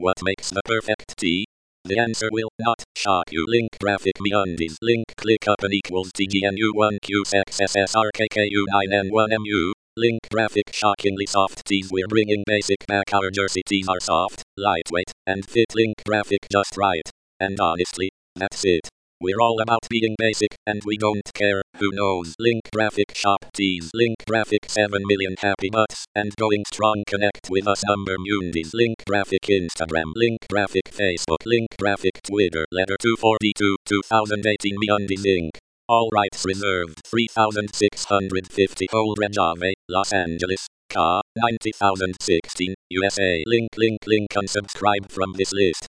What makes the perfect tee? The answer will not shock you. Link graphic MeUndies. Link click up and equals TGNU1QSXSSRKKU9N1MU. Link graphic shockingly soft tees. We're bringing basic back. Our jersey tees are soft, lightweight, and fit. Link graphic just right. And honestly, that's it. We're all about being basic, and we don't care who knows. Link graphic shop tees. Link graphic 7 million happy butts and going strong. Connect with us. MeUndies. Link graphic Instagram. Link graphic Facebook. Link graphic Twitter. Letter 242 2018 MeUndies Inc. All rights reserved. 3650 Old Red Ave, Los Angeles, Ca. 90016, USA. Link unsubscribe from this list.